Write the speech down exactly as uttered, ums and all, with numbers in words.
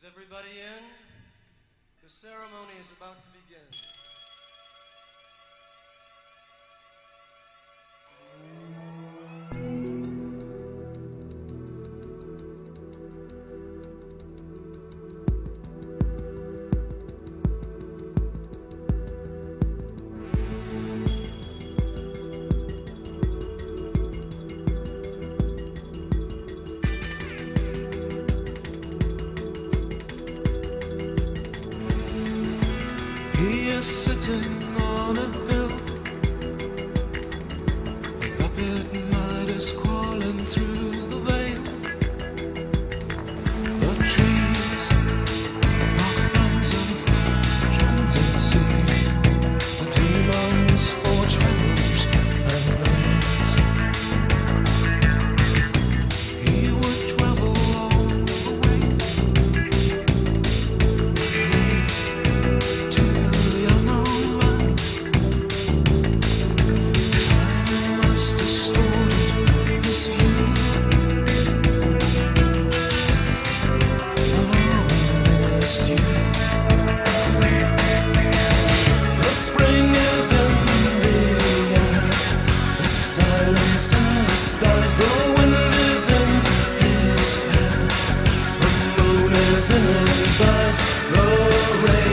everybody in? The ceremony is about to begin. He is sitting on a hill. A rapid night is crawling through the veil. The trees are friends of transiency. The demons forge arrows and nails. He would travel all the ways to the unknown lands. Time must distort his view. Alone in his due. The spring is in the air. The silence in the skies. The wind is in his hair. The moon is in his eyes. The rain